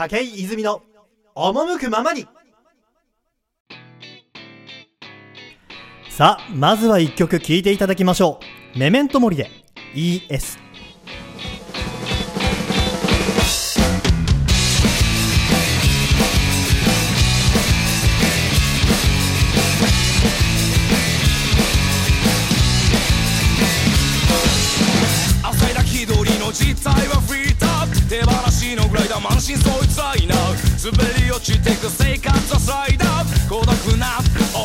武井泉の赴くままに。さあ、まずは一曲聴いていただきましょう。メメントモリで ES。 浅いだ気取りの実態はフリーター、手放しのグライダー満身創痍いな、滑り落ちてく生活はスライダー、孤独な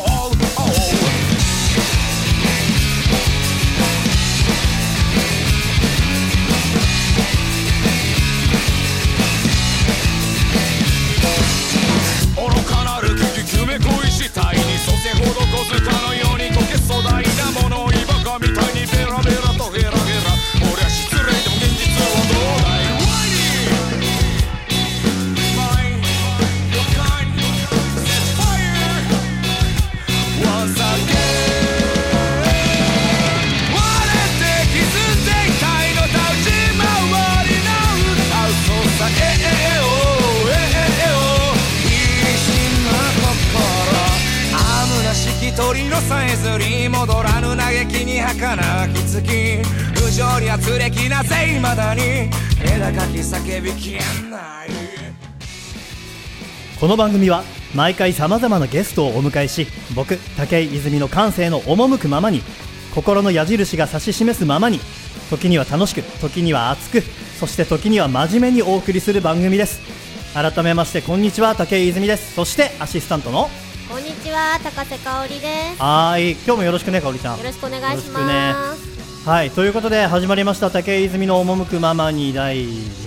愚かなる危機め恋したいにそせほどこずかのようにこけ粗大なものをバカみたいにベラベラとヘラヘラ、俺は失礼でも現実はどうだい。鳥のさえずり戻らぬ嘆きに儚き月、不条理圧力なぜ未だに枝かき叫びきれない。 この番組は毎回さまざまなゲストをお迎えし、僕武井泉の感性の赴くままに、心の矢印が指し示すままに、時には楽しく、時には熱く、そして時には真面目にお送りする番組です。改めましてこんにちは、武井泉です。そしてアシスタントのこんにちは、高瀬香織です。 はい、今日もよろしくね、香織ちゃん。 よろしくお願いします。 はい、ということで始まりました武井泉の赴くままに第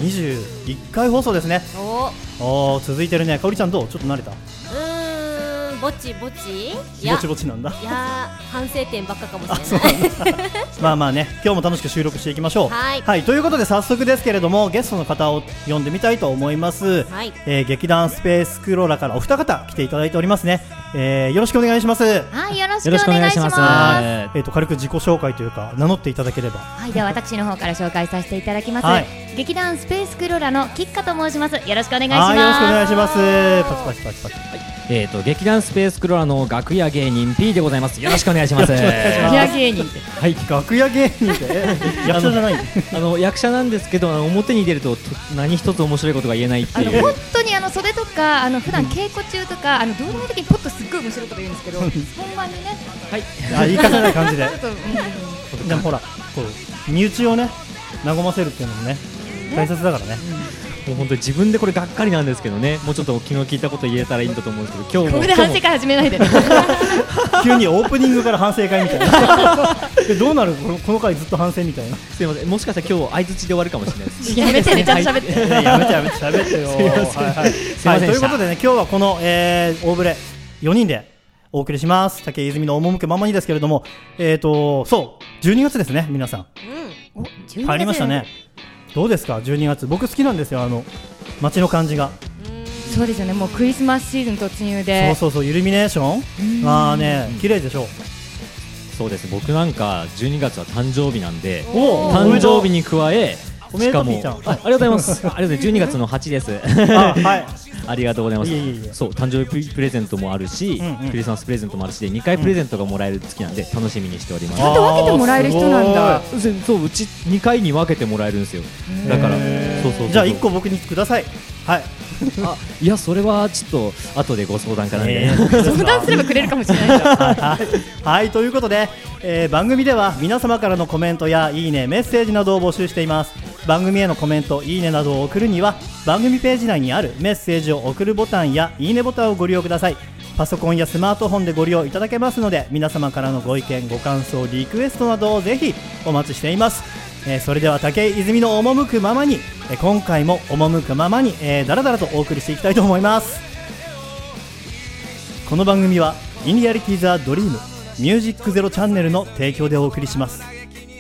21回放送ですね。続いてるね。香織ちゃんどう？ちょっと慣れた？ ぼちぼち？ ぼちぼちなんだ。 いや反省点ばっかかもしれない。 まあまあね、今日も楽しく収録していきましょう。はい、ということで早速ですけれども、ゲストの方を呼んでみたいと思います。はい、劇団スペースクローラからお二方来ていただいておりますね。よろしくお願いします。 はい、よろしくお願いします。 軽く自己紹介というか名乗っていただければ。 はい、では私の方から紹介させていただきます。はい、劇団スペースクローラのキッカと申します。よろしくお願いします。 よろしくお願いします。パチパチパチパチ。 劇団スペースクローラの楽屋芸人 P でございます。よろしくお願いします。 楽屋芸人って、 はい、楽屋芸人って役者じゃない役者なんですけど、表に出ると何一つ面白いことが言えないっていう。 本当に袖とか普段稽古中とかドラマの時にポッとすっごい面白いこと言うんですけど、本番にね、 はい、言い方ない感じで。でもほら、こう身内をね和ませるっていうのもね大切だからね。 もう本当に自分でこれがっかりなんですけどね、もうちょっと昨日聞いたこと言えたらいいんだと思うんですけど、今日もここで反省会始めないで急にオープニングから反省会みたいなどうなるこの回ずっと反省みたいな。 すいません、もしかしたら今日相づちで終わるかもしれないです。 やめてね、ちゃんと喋ってやめて喋ってよ。はい、ということでね、今日はこの大ブレ4人でお送りします。武井泉の赴くままにですけれども、そう12月ですね、皆さん。入りましたね。どうですか12月。僕好きなんですよ、街の感じが。 そうですよね、もうクリスマスシーズン突入で。 そうイルミネーションがね綺麗でしょ。 そうです、僕なんか12月は誕生日なんで、誕生日に加え、しかもありがとうございます。ありがとうございます。12月の8です。はい。ありがとうございます。そう、誕生日プレゼントもあるし、クリスマスプレゼントもあるしで、2回プレゼントがもらえる月なんで楽しみにしております。 ちゃんと分けてもらえる人なんだ。 そう、うち2回に分けてもらえるんですよ。だから、 じゃあ1個僕にください。はい。 いや、それはちょっと後でご相談かなんで、 相談すればくれるかもしれない。 はい、ということで、番組では皆様からのコメントやいいね、メッセージなどを募集しています。番組へのコメント、いいねなどを送るには番組ページ内にあるメッセージを送るボタンやいいねボタンをご利用ください。パソコンやスマートフォンでご利用いただけますので、皆様からのご意見、ご感想、リクエストなどをぜひお待ちしています。それでは武井泉の赴くままに、今回も赴くままに、だらだらとお送りしていきたいと思います。この番組はインリアリティザドリームミュージックゼロチャンネルの提供でお送りします。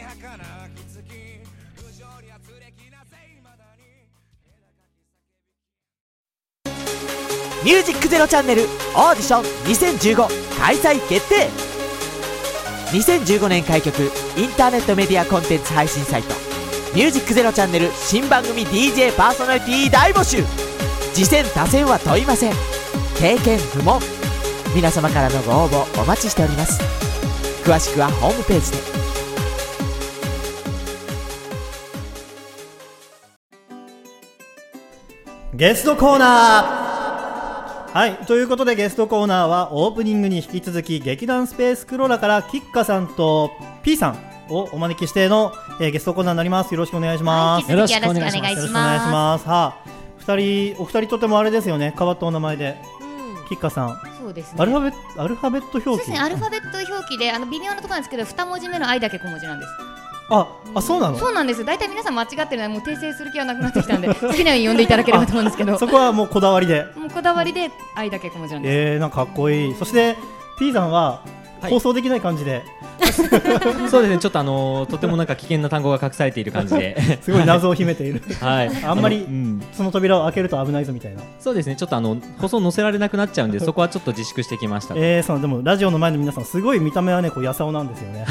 ミュージックゼロチャンネルオーディション2015開催決定。2015年開局インターネットメディアコンテンツ配信サイトミュージックゼロチャンネル新番組 DJ パーソナリティ大募集。 次戦他戦は問いません。経験不問。皆様からのご応募お待ちしております。詳しくはホームページで。 ゲストコーナー。はい、ということでゲストコーナーはオープニングに引き続き劇団スペースクローラからキッカさんと P さんをお招きしての、ゲストコーナーになります。よろしくお願いします。 よろしくお願いします。 よろしくお願いします。はあ、お二人とてもあれですよね、変わったお名前で、キッカさん。 そうですね。 アルファベット表記。 そうですね、アルファベット表記で微妙なところなんですけど、2文字目の I だけ小文字なんです。 あ、そうなの？ そうなんですよ。大体皆さん間違ってるので、もう訂正する気はなくなってきたんで好きなように呼んでいただければと思うんですけどそこはもうこだわりで。 もうこだわりで I だけ小文字なんです。 なんかかっこいい。そして P さんは放送できない感じで、 そうですね、ちょっととてもなんか危険な単語が隠されている感じですごい謎を秘めているはい、 あんまりその扉を開けると危ないぞみたいな。 そうですね、ちょっと放送載せられなくなっちゃうんでそこはちょっと自粛してきました。 でもラジオの前の皆さんすごい見た目はね、こうやさおなんですよね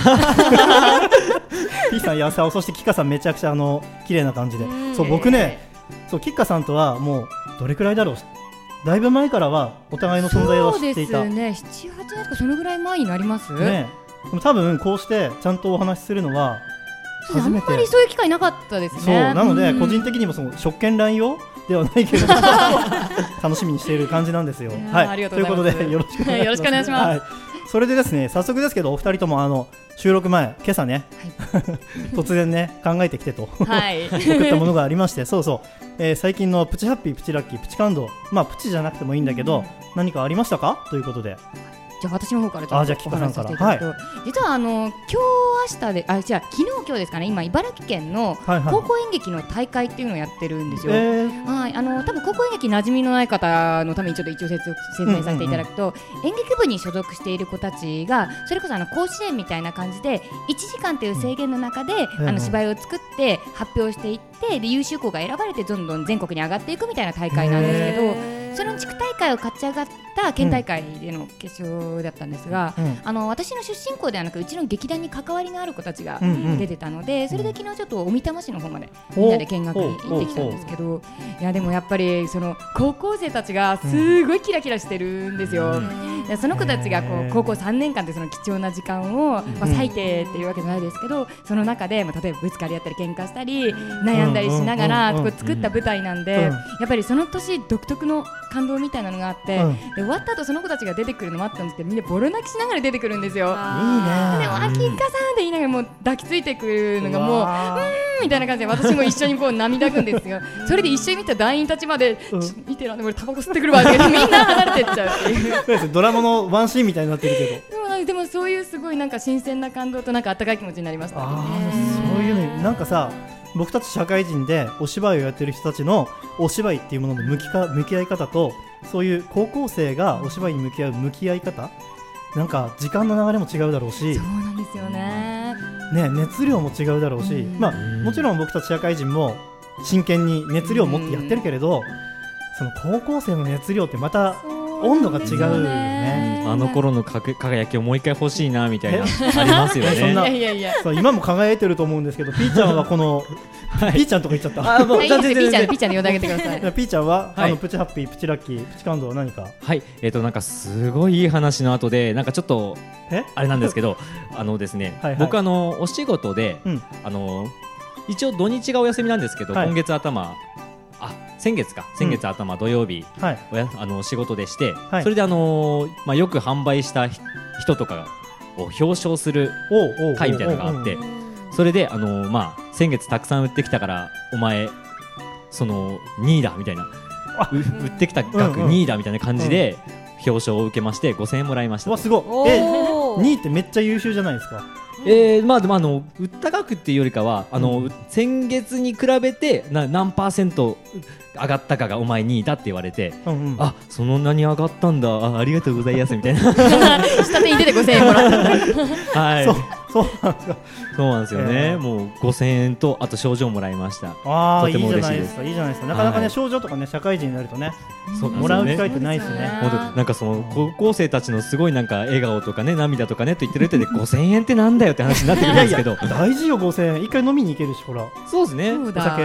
P さんやさお、そしてキッカさんめちゃくちゃ綺麗な感じで。そう、僕ね、そうキッカさんとはもうどれくらいだろう、だいぶ前からはお互いの存在を知っていた。 そうですね、7、8年とかそのぐらい前になりますね。でも多分こうしてちゃんとお話しするのは初めて。 あんまりそういう機会なかったですね。 そうなので、個人的にもその職権乱用ではないけど楽しみにしている感じなんですよ。はい、ということでよろしくお願いします。 よろしくお願いします。 はい、それでですね、早速ですけどお二人とも収録前、今朝ね、はい、突然ね考えてきてと、はい、送ったものがありまして、そうそう、最近のプチハッピー、プチラッキー、プチ感動、まあプチじゃなくてもいいんだけど、何かありましたかということで。 じゃあ私の方からちょっとお話しさせていただくと、実は今日明日で、昨日今日ですかね、今茨城県の高校演劇の大会っていうのをやってるんですよ。はい、多分高校演劇馴染みのない方のためにちょっと一応説明させていただくと、演劇部に所属している子たちがそれこそ甲子園みたいな感じで1時間という制限の中で芝居を作って発表していって、で優秀校が選ばれてどんどん全国に上がっていくみたいな大会なんですけど、その地区大会を勝ち上がった県大会での決勝だったんですが、私の出身校ではなくうちの劇団に関わりがある子たちが出てたので、それで昨日ちょっと小美玉市の方までみんなで見学に行ってきたんですけど、いやでもやっぱりその高校生たちがすごいキラキラしてるんですよ。その子たちがこう高校3年間でその貴重な時間を割いてっていうわけじゃないですけど、その中で例えばぶつかり合ったり喧嘩したり悩んだりしながらこう作った舞台なんで、やっぱりその年独特の感動みたいなのがあって、で終わった後その子たちが出てくるのもあったんですけど、みんなボロ泣きしながら出てくるんですよ。いいね。でもあきっかさんって言いながらもう抱きついてくるのがもうみたいな感じで、私も一緒にこう涙ぐんですよ。それで一緒に見た団員たちまで見てらんで、俺タバコ吸ってくるわってみんな離れてっちゃうっていう。 ドラマのワンシーンみたいになってるけど。 でもそういうすごいなんか新鮮な感動となんか温かい気持ちになりましたね。 そういうのなんかさ、僕たち社会人でお芝居をやってる人たちのお芝居っていうものの向き合い方と、そういう高校生がお芝居に向き合う向き合い方、なんか時間の流れも違うだろうし、 そうなんですよね。 熱量も違うだろうし、もちろん僕たち社会人も真剣に熱量を持ってやってるけれど、その高校生の熱量ってまた温度が違うよね。 あの頃の輝きをもう一回欲しいなみたいなありますよね。 そんなそう今も輝いてると思うんですけど、ピーちゃんはこのピーちゃんとか言っちゃった。 ピーちゃんに呼んであげてください。 ピーちゃんはプチハッピー、プチラッキー、プチ感動は何か。 はい、なんかすごいいい話の後でなんかちょっとあれなんですけど、ですね、僕お仕事で一応土日がお休みなんですけど、今月頭先月頭土曜日、仕事でして、それでよく販売した人とかを表彰する会みたいなのがあって、それで先月たくさん売ってきたからお前その2位だみたいな、売ってきた額2位だみたいな感じで表彰を受けまして5000円もらいました。 すごい。2位ってめっちゃ優秀じゃないですか。 でも売った額っていうよりかは先月に比べて何%上がったかがお前2位だって言われて、あ、そんなに上がったんだ、ありがとうございますみたいな下手に出て5000円もらったはい、 そうなんですか。 そうなんですよね。もう5000円とあと賞状もらいました。 とても嬉しいです。いいじゃないですか。なかなかね、賞状とかね、社会人になるとねもらう機会ってないですね。 なんかその高校生たちのすごいなんか笑顔とかね涙とかねと言ってるってで5000円ってなんだよって話になってくるんですけど、 大事よ5000円。一回飲みに行けるし、ほら。 そうですね。 お酒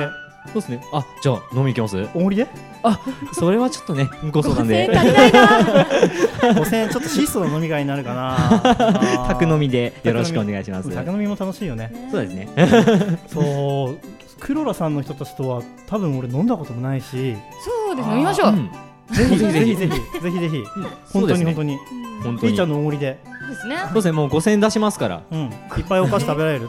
そうですね。あ、じゃあ飲み行きます？ 大盛りで？ あ、それはちょっとね、ご相談で。 5000円足りないな。 5000円ちょっと質素な飲み会になるかな。 宅飲みでよろしくお願いします。 宅飲みも楽しいよね。 そうですね。 そう、クロラさんの人たちとは多分俺飲んだこともないし。 そうです、飲みましょう。 ぜひぜひぜひ本当に本当に。ピーちゃんの大盛りで。 ですね。 そうですね、もう5000円出しますから。 いっぱいお菓子食べられる。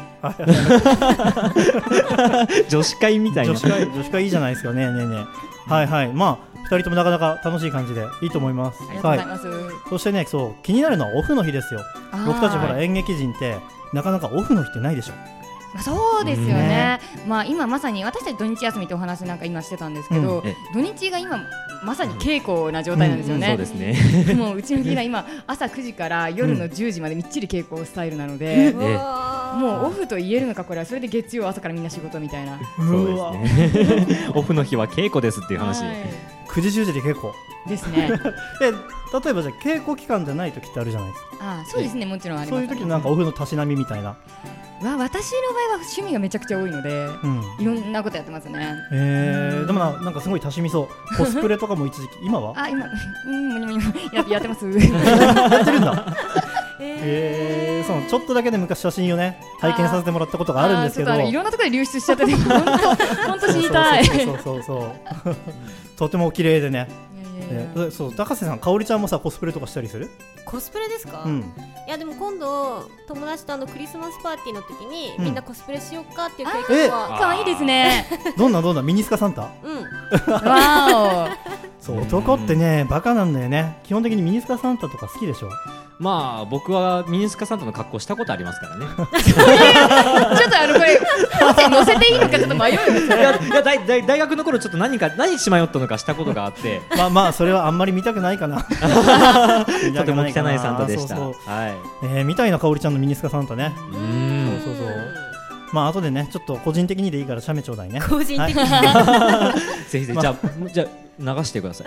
女子会みたいな。 女子会いいじゃないですかね。はいはい。まあ2人ともなかなか楽しい感じでいいと思います。 ありがとうございます。 そしてね、そう気になるのはオフの日ですよ。僕たちほら演劇人ってなかなかオフの日ってないでしょ。 そうですよね。まあ今まさに私たち土日休みってお話なんか今してたんですけど、土日が今まさに稽古な状態なんですよね。 そうですね。 もううちの劇団今朝9時から夜の10時までみっちり稽古スタイルなので、もうオフと言えるのかこれは。それで月曜朝からみんな仕事みたいな。 そうですね。オフの日は稽古ですっていう話。 9時10時で稽古ですね。 例えばじゃあ稽古期間じゃない時ってあるじゃないですか。 あ、そうですね、もちろんあります。 そういう時なんかオフのたしなみみたいな。 私の場合は趣味がめちゃくちゃ多いので、いろんなことやってますね。 でもなんかすごい多趣味そう。コスプレとかも一時期。今は？ 今やってます。 やってるんだ。そのちょっとだけで昔写真をね体験させてもらったことがあるんですけど、 いろんなところで流出しちゃってて本当知りたい。 そうとても綺麗でね。そう、高瀬さん、かおりちゃんもさコスプレとかしたりする？ コスプレですか？いやでも今度友達とクリスマスパーティーの時にみんなコスプレしよっかっていう計画は。 可愛いですね。 どんなミニスカサンタ？ わお。 そう、男ってねバカなんだよね。基本的にミニスカサンタとか好きでしょ。 まあ僕はミニスカサンタの格好したことありますからね。 ちょっとこれ載せていいのかちょっと迷うんですよ。 いや大学の頃ちょっと何しまよったのかしたことがあって。 まあそれはあんまり見たくないかな。 とても汚いサンタでした。 みたいなかおりちゃんのミニスカサンタね。そう。まあ後でねちょっと個人的にでいいから写メちょうだいね。 個人的に。 ぜひじゃあ流してください。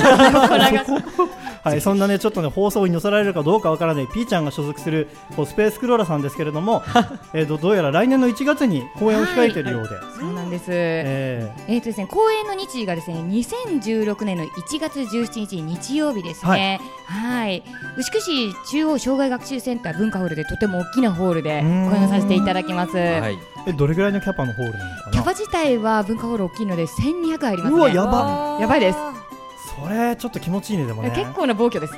はい、そんなねちょっとね放送に載せられるかどうかわからないピーちゃんが所属するスペースクローラさんですけれども、どうやら来年の1月に公演を控えているようで。 そうなんです。ですね、公演の日時がですね2016年の1月17日日曜日ですね。はい。牛久市中央障害学習センター文化ホールでとても大きなホールで公演をさせていただきます。 どれぐらいのキャパのホールなのかな？ キャパ自体は文化ホール大きいので1200入りますね。 うわ、やばいです。それちょっと気持ちいいね。でもね結構な暴挙です。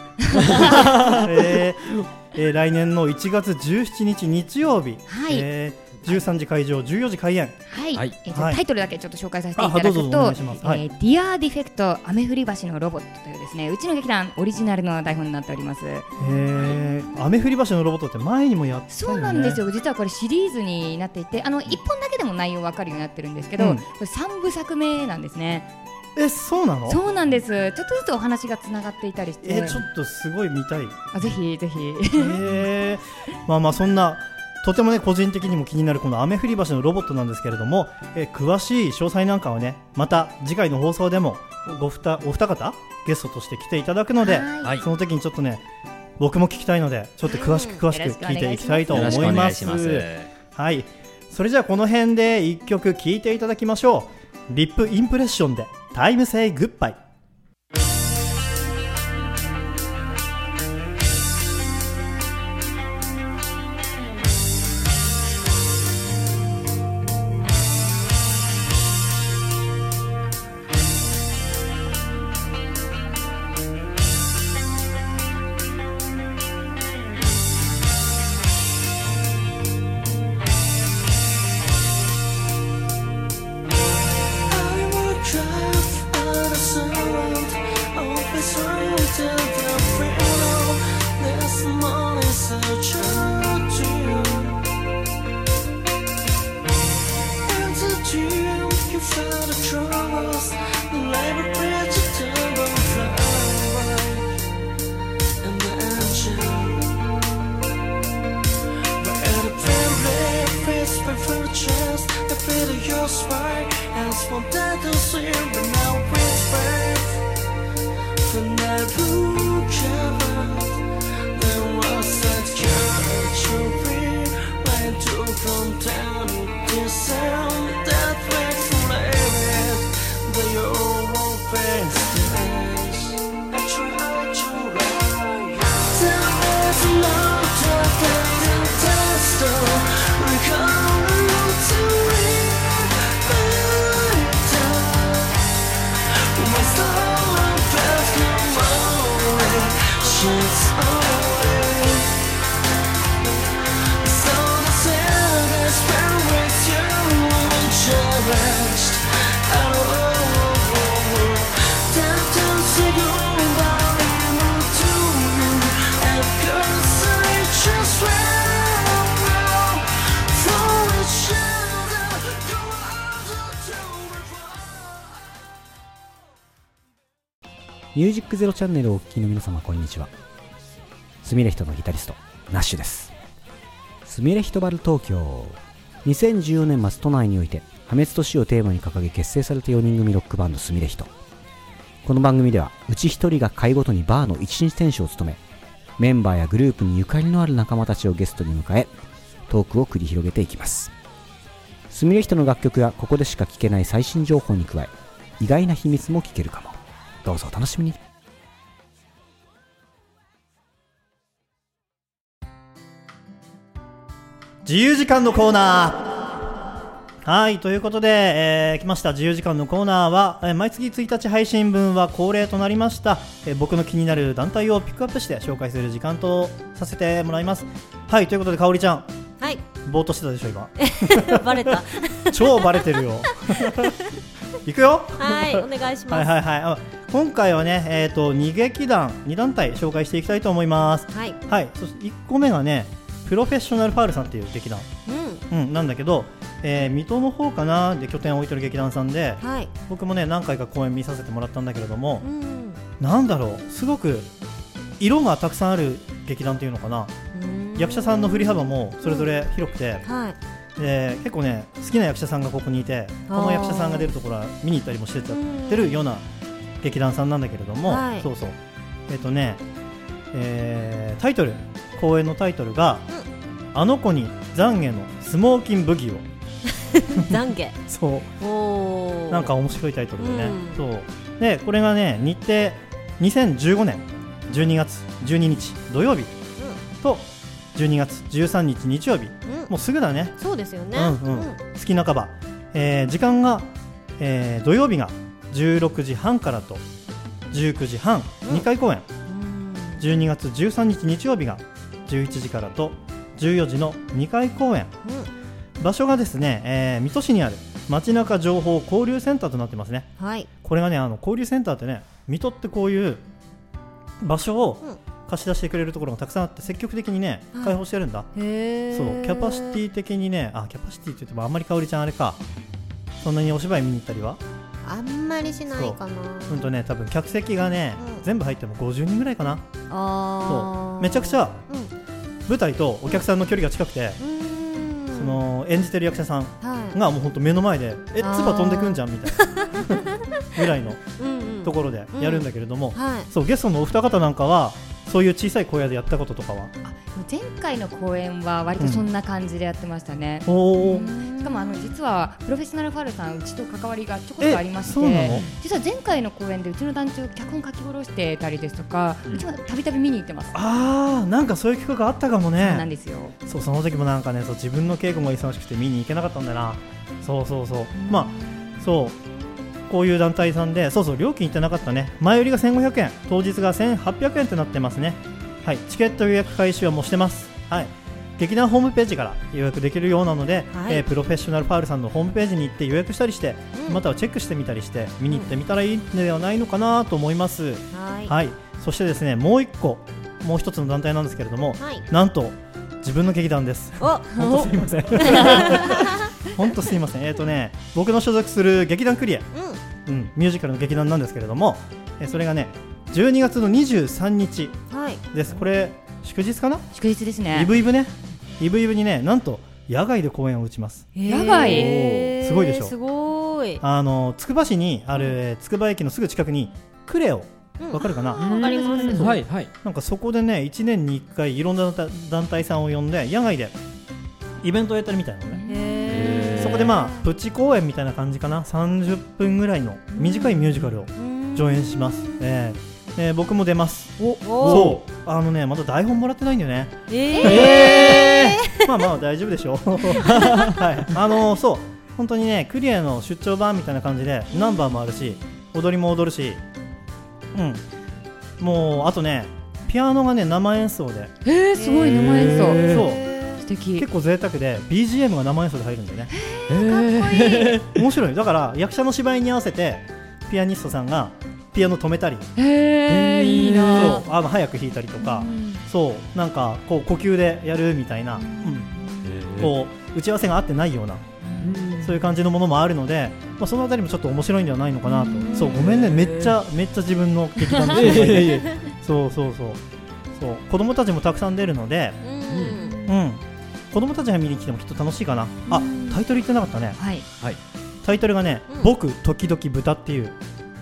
来年の1月17日日曜日、13時会場14時開演。 タイトルだけちょっと紹介させていただくと、ディアディフェクト雨降り橋のロボットというですね、うちの劇団オリジナルの台本になっております。 雨降り橋のロボットって前にもやったよね。そうなんですよ。 実はこれシリーズになっていて、1本だけでも内容分かるようになってるんですけど、これ3部作目なんですね。 そうなの？ そうなんです。ちょっとずつお話がつながっていたりして、 ちょっとすごい見たい。 ぜひぜひ。 まあそんなとてもね個人的にも気になるこの雨降り橋のロボットなんですけれども、詳しい詳細なんかはねまた次回の放送でもお二方ゲストとして来ていただくので、その時にちょっとね僕も聞きたいのでちょっと詳しく聞いていきたいと思います。はい。それじゃあこの辺で1曲聞いていただきましょう。リップインプレッションでタイムセイグッバイ。 From down with the sound that breaks ミュージックゼロチャンネルをお聞きの皆様、こんにちは。すみれひとのギタリストナッシュです。すみれひとバル東京、2014年末、都内において破滅と死をテーマに掲げ結成された4人組ロックバンドすみれひと。この番組ではうち一人が回ごとにバーの一日店主を務め、メンバーやグループにゆかりのある仲間たちをゲストに迎え、トークを繰り広げていきます。すみれひとの楽曲やここでしか聞けない最新情報に加え、意外な秘密も聞けるかも。どうぞお楽しみに。 自由時間のコーナー。はい、ということで、来ました自由時間のコーナーは、毎月1日配信分は恒例となりました、僕の気になる団体をピックアップして紹介する時間とさせてもらいます。はい、ということでかおりちゃん、 はい、 ぼーっとしてたでしょ今バレた超バレてるよいくよはい、お願いします。 はいはいはい。今回はね、2劇団2団体紹介していきたいと思います。 はい、 はい、そして1個目がねプロフェッショナルファールさんっていう劇団、なんだけど、水戸の方かなで拠点を置いてる劇団さんで、 はい、 僕もね何回か公演見させてもらったんだけれども、なんだろう、すごく色がたくさんある劇団っていうのかな。役者さんの振り幅もそれぞれ広くて、結構ね好きな役者さんがここにいて、この役者さんが出るところは見に行ったりもしてちゃってるような劇団さんなんだけれども、そうそう、タイトル、公演のタイトルが、あの子に懺悔のスモーキンブギを懺悔そうなんか面白いタイトルでね、そうでこれがね日程2015年12月12日土曜日と12月13日日曜日、もうすぐだね。 そうですよね、 好き半ば、時間が、土曜日が16時半からと19時半、2回公演、12月13日日曜日が11時からと14時の2回公演、場所がですね、水戸市にある街中情報交流センターとなってますね。 はい、これがね交流センターってね、水戸ってこういう場所を貸し出してくれるところがたくさんあって積極的にね開放してるんだ。そうキャパシティ的にね、キャパシティって言ってもあんまりかおりちゃんあれか、そんなにお芝居見に行ったりはあんまりしないかな。 ね、多分客席がね、全部入っても50人ぐらいかな。そうめちゃくちゃ、舞台とお客さんの距離が近くて、その演じてる役者さんがもう本当目の前で唾飛んでくんじゃんみたいなぐらいのところでやるんだけれども、そうゲストのお二方なんかはそういう小さい小屋でやったこととかは。 前回の公演は割とそんな感じでやってましたね。しかも実はプロフェッショナルファールさんうちと関わりがちょこっとありまして、実は前回の公演でうちの団長脚本書き下ろしてたりですとか、うちはたびたび見に行ってます。 なんかそういう企画があったかもね。 そうなんですよ。 その時もなんかね、自分の稽古が忙しくて見に行けなかったんだな。こういう団体さんで、料金言ってなかったね。前売りが1500円、当日が1800円となってますね。はい、チケット予約開始はもうしてます。はい、劇団ホームページから予約できるようなので、プロフェッショナルファールさんのホームページに行って予約したりして、またはチェックしてみたりして見に行ってみたらいいのではないのかなと思います。はい、そしてですね、もう一つの団体なんですけれども、なんと自分の劇団です。本当すいません本当すいません。僕の所属する劇団クリエ、ミュージカルの劇団なんですけれども、それがね12月の23日です。これ祝日かな。 祝日ですね。 イブイブにね、なんと野外で公演を打ちます。 野外すごいでしょ。 すごい。 つくば市にあるつくば駅のすぐ近くにクレオ、わかるかな。 わかります。 はいはい。 なんかそこでね1年に1回いろんな団体さんを呼んで野外でイベントをやってるみたいなのね。そこでプチ公演みたいな感じかな。30分ぐらいの短いミュージカルを上演します。僕も出ます。まだ台本もらってないんだよね。まあ大丈夫でしょはい、本当にねクリエの出張版みたいな感じでナンバーもあるし踊りも踊るし、もうあとねピアノがね生演奏で、 すごい生演奏、 そう素敵、 結構贅沢で BGM が生演奏で入るんだよね。 かっこいい。 面白い。だから役者の芝居に合わせてピアニストさんがピアノ止めたり、 いいな、 そう早く弾いたりとか、そうなんかこう呼吸でやるみたいな、こう打ち合わせが合ってないような、そういう感じのものもあるので、そのあたりもちょっと面白いんではないのかなと。そうごめんね、めっちゃ自分の劇団のそう子供たちもたくさん出るので、子供たちが見に来てもきっと楽しいかな。タイトル言ってなかったね。タイトルがね、僕時々豚っていう、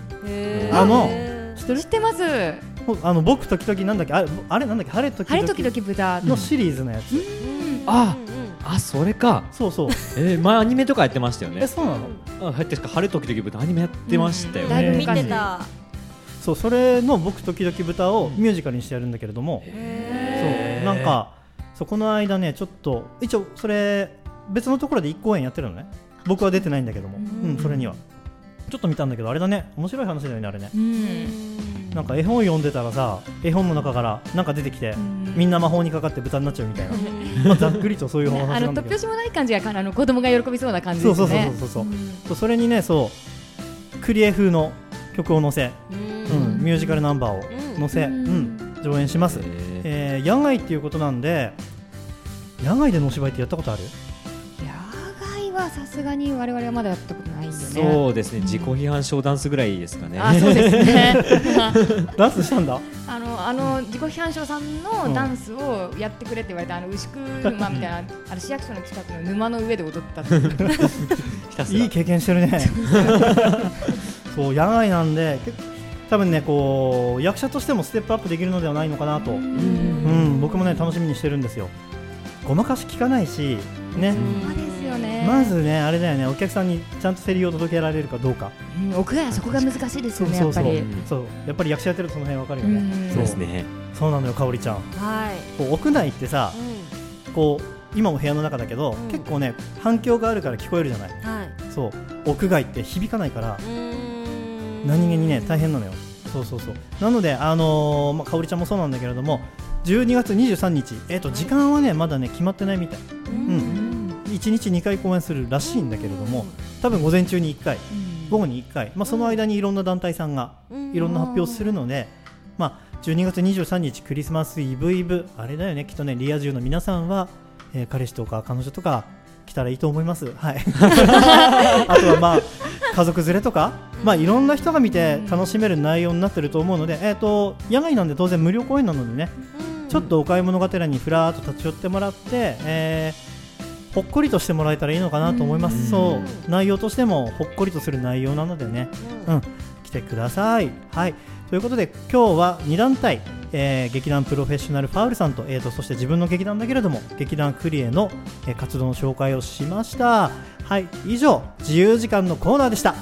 知ってる？ 知ってます。 僕時々なんだっけ、あれなんだっけ、晴れ時々 豚のシリーズのやつ。 それか。 そうそう。 前アニメとかやってましたよね。 そうなの？ 確か晴れ時々豚アニメやってましたよね。 だいぶ見てた。 そう、それの僕時々豚をミュージカルにしてやるんだけれども、そうなんかこの間ね、ちょっと一応それ別のところで1公演やってるのね。僕は出てないんだけども、それにはちょっと見たんだけど、あれだね、面白い話だよねあれね。なんか絵本読んでたらさ、絵本の中からなんか出てきて、みんな魔法にかかって豚になっちゃうみたいな、ざっくりとそういうお話なんだけど、 突拍子もない感じが子供が喜びそうな感じですね。 そうそれにね、そうクリエ風の曲を載せ、ミュージカルナンバーを載せ、上演します。野外っていうことなんで、野外でのお芝居ってやったことある？ 野外はさすがに我々はまだやったことないんでね。 そうですね、自己批判小ダンスぐらいですかね。 そうですね。 ダンスしたんだ。 自己批判小さんのダンスをやってくれって言われて、牛久沼みたいな市役所の近くの沼の上で踊ったっていい経験してるね。そう野外なんで多分ね、こう役者としてもステップアップできるのではないのかなと、僕もね楽しみにしてるんですよ。ごまかし聞かないしね。 そうですよね。 まずね、あれだよね、お客さんにちゃんとセリを届けられるかどうか。 屋外はそこが難しいですよね。やっぱりそうやっぱり役者やってるとその辺わかるよね。 そうですね。 そうなのよ、かおりちゃん。こう屋内ってさ、こう今も部屋の中だけど、結構ね反響があるから聞こえるじゃない。そう屋外って響かないから何気にね大変なのよ。そうなのでかおりちゃんもそうなんだけれども、12月23日、時間はねまだね決まってないみたい。1日2回公演するらしいんだけれども、多分午前中に1回、午後に1回、その間にいろんな団体さんがいろんな発表をするので、12月23日クリスマスイブイブ、あれだよね、きっとねリア充の皆さんは、彼氏とか彼女とか来たらいいと思います。はい。あとは家族連れとか、いろんな人が見て楽しめる内容になってると思うので、野外なんで当然無料公演なのでね、ちょっとお買い物がてらにふらーっと立ち寄ってもらって、ほっこりとしてもらえたらいいのかなと思います。そう内容としてもほっこりとする内容なのでね、来てください。はい、ということで今日は2団体、劇団プロフェッショナルファウルさんと、そして自分の劇団だけれども劇団クリエの、活動の紹介をしました。はい、以上自由時間のコーナーでした。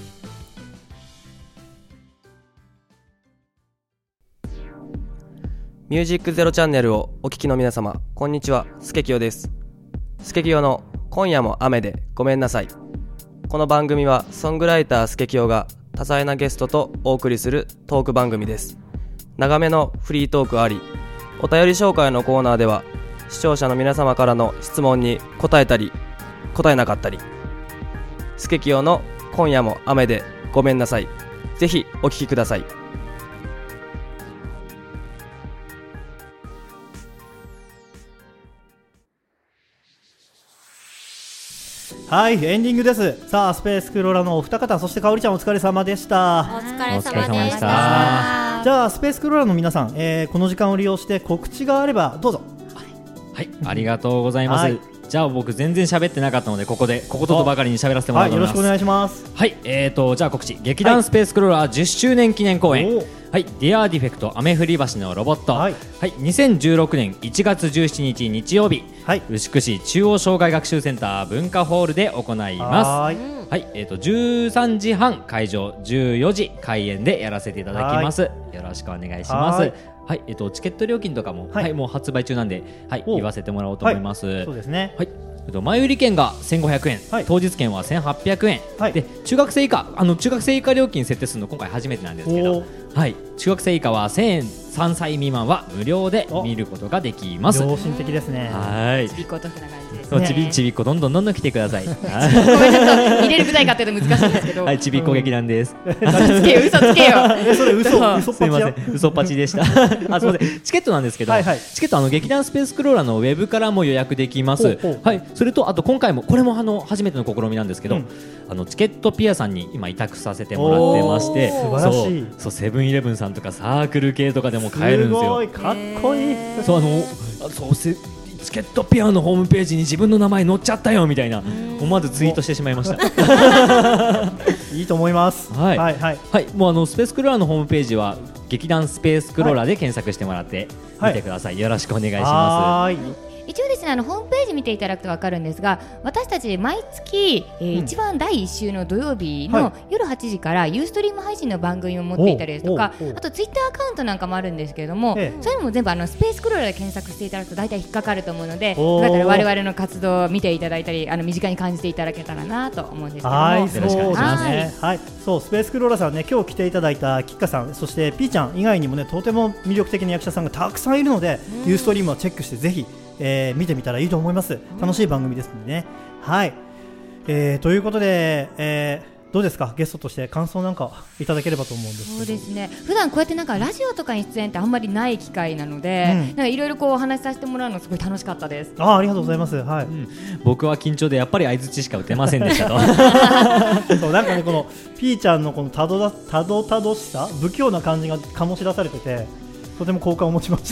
ミュージックゼロチャンネルをお聞きの皆様、こんにちは、スケキヨです。スケキヨの今夜も雨でごめんなさい。この番組はソングライタースケキヨが多彩なゲストとお送りするトーク番組です。長めのフリートークあり、お便り紹介のコーナーでは視聴者の皆様からの質問に答えたり答えなかったり、スケキヨの今夜も雨でごめんなさい、ぜひお聞きください。 はい、エンディングです。さあスペースクローラーのお二方、そしてかおりちゃんお疲れ様でした。 お疲れ様でした。 じゃあスペースクローラーの皆さん、この時間を利用して告知があればどうぞ。 はい、ありがとうございます。じゃあ僕全然喋ってなかったのでこことばかりに喋らせてもらいます。 よろしくお願いします。 はい、じゃあ告知、劇団スペースクローラー10周年記念公演、はい、ディアーディフェクト雨降り橋のロボット、はい、2016年1月17日日曜日、牛久市中央障害学習センター文化ホールで行います。はい、13時半会場、14時開演でやらせていただきます。よろしくお願いします。はい、チケット料金とかも、もう発売中なんで、言わせてもらおうと思います。 そうですね。 はい、前売り券が1500円、当日券は1800円、で中学生以下料金設定するの今回初めてなんですけど、中学生以下は1000円 3歳未満は無料で見ることができます。 良心的ですね。 はい。 ちびっこ得な感じですね。 ちびっこどんどん来てください。 ごめんちょっと入れる舞台かっていうと難しいんですけど。 はい、ちびっこ劇団です。 嘘つけよ。 それ嘘っぱちや。 嘘っぱちでした。すみません。チケットなんですけど、チケット劇団スペースクローラーのウェブからも予約できます。はい。それとあと今回もこれも初めての試みなんですけど、チケットピアさんに今委託させてもらってまして、そうセブンイレブンさんとかサークル系とかでも買えるんですよ。 すごいかっこいい。 チケットピアのホームページに自分の名前載っちゃったよみたいな、思わずツイートしてしまいました。 いいと思います。 はい。もうスペースクローラーのホームページは劇団スペースクローラーで検索してもらって見てください。よろしくお願いします。 一応ですね、ホームページ見ていただくと分かるんですが、私たち毎月、一番第1週の土曜日の夜8時からユーストリーム配信の番組を持っていたりですとか、あとツイッターアカウントなんかもあるんですけれども、そういうのも全部スペースクローラーで検索していただくと大体引っかかると思うので、よかったら我々の活動を見ていただいたり身近に感じていただけたらなと思うんですけども、 よろしくお願いしますね。はい、そうスペースクローラーさんね、今日来ていただいたキッカさん、そしてピーちゃん以外にもね、とても魅力的な役者さんがたくさんいるので、ユーストリームをチェックしてぜひ見てみたらいいと思います。楽しい番組ですのでね。はい、ということで、どうですか、ゲストとして感想なんかいただければと思うんですけど。 そうですね、普段こうやってラジオとかに出演ってあんまりない機会なので、いろいろお話しさせてもらうのすごい楽しかったです。 ありがとうございます。はい、 僕は緊張でやっぱり相槌しか打てませんでしたと。 そうなんかね、このピーちゃんのこのたどしさ、不器用な感じが醸し出されてて、とても好感を持ちました。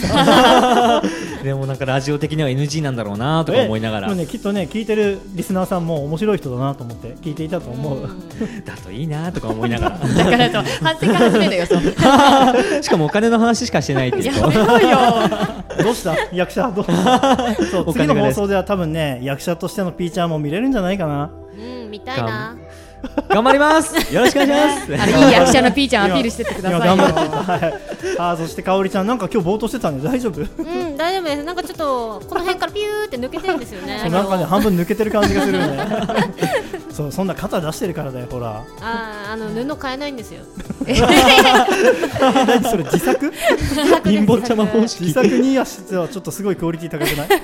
でもラジオ的には NG なんだろうなとか思いながら、 でもね、きっとね、聞いてるリスナーさんも面白い人だなと思って聞いていたと思う。 だといいなとか思いながら。 だからと反省から始めるよ。 しかもお金の話しかしてないっていう。 どうした役者どうしたそう次の放送では多分ね、役者としてのピーちゃんも見れるんじゃないかな。 見たいな。 頑張ります。よろしくお願いします。 いい役者のピーちゃんアピールしてってくださいよ。 頑張ってた。そしてかおりちゃん、なんか今日ぼーっとしてたんで大丈夫？ 大丈夫です。なんかちょっとこの辺からピューって抜けてるんですよね。 なんかね、半分抜けてる感じがするよね。そんな肩出してるからだよ、ほら。 布買えないんですよ。 何それ、自作？貧乏ちゃま方式。自作にはちょっとすごいクオリティ高くない？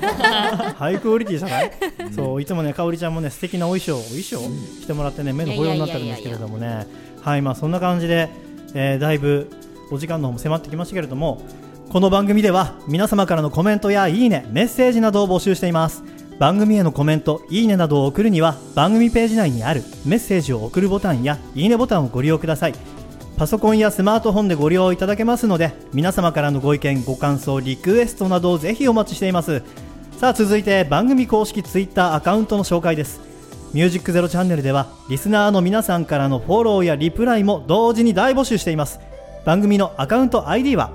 ハイクオリティじゃない？そう、いつもね、かおりちゃんもね、素敵なお衣装してもらってね、目の保養になってるんですけれどもね。はい、そんな感じで、だいぶお時間の方も迫ってきましたけれども、この番組では皆様からのコメントやいいね、メッセージなどを募集しています。番組へのコメント、いいねなどを送るには番組ページ内にあるメッセージを送るボタンやいいねボタンをご利用ください。パソコンやスマートフォンでご利用いただけますので、皆様からのご意見、ご感想、リクエストなどをぜひお待ちしています。さあ、続いて番組公式ツイッターアカウントの紹介です。ミュージックゼロチャンネルではリスナーの皆さんからのフォローやリプライも同時に大募集しています。番組のアカウント ID は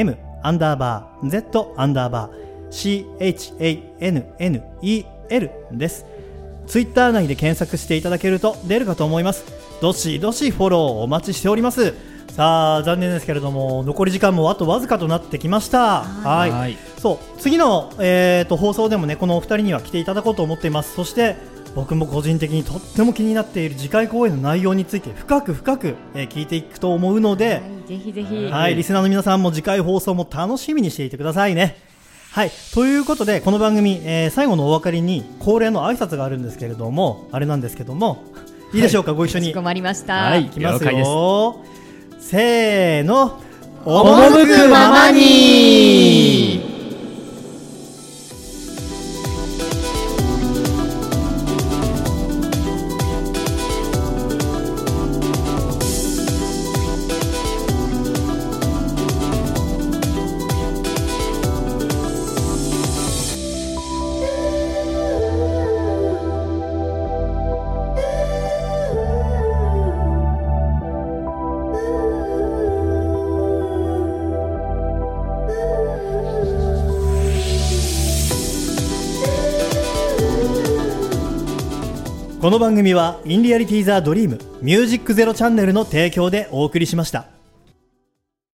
M_Z_CHANNEL です。ツイッター内で検索していただけると出るかと思います。どしどしフォローお待ちしております。さあ、残念ですけれども残り時間もあとわずかとなってきました。はい、そう次の、放送でもね、このお二人には来ていただこうと思っています。そして僕も個人的にとっても気になっている次回公演の内容について深く、聞いていくと思うので、 ぜひぜひ、 はい、リスナーの皆さんも次回放送も楽しみにしていてくださいね。はい、ということでこの番組、最後のお別れに恒例の挨拶があるんですけれども、いいでしょうか、ご一緒に。 かしこまりました。 はい、いきますよ。せーの、 赴くままに。 この番組はインリアリティザドリームミュージックゼロチャンネルの提供でお送りしました。